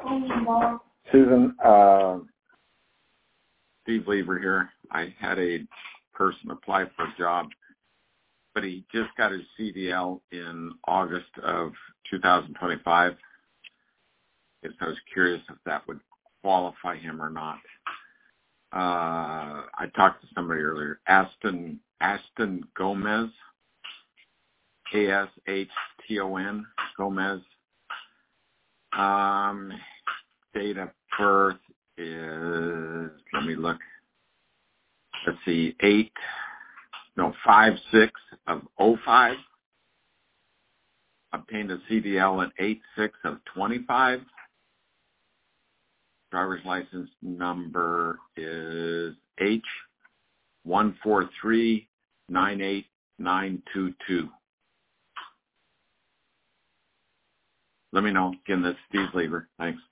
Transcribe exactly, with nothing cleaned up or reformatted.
Susan, uh, Steve Lever here. I had a person apply for a job, but he just got his C D L in August of two thousand twenty-five. Yes, I was curious if that would qualify him or not. Uh, I talked to somebody earlier, Aston Aston Gomez, A S H T O N, Gomez. Um, date of birth is, let me look, let's see, eight, no, five, six of oh five. Obtained a C D L at eight, six of twenty-five. Driver's license number is H one four three nine eight nine two two. Let me know. Again, that's Steve Lever. Thanks.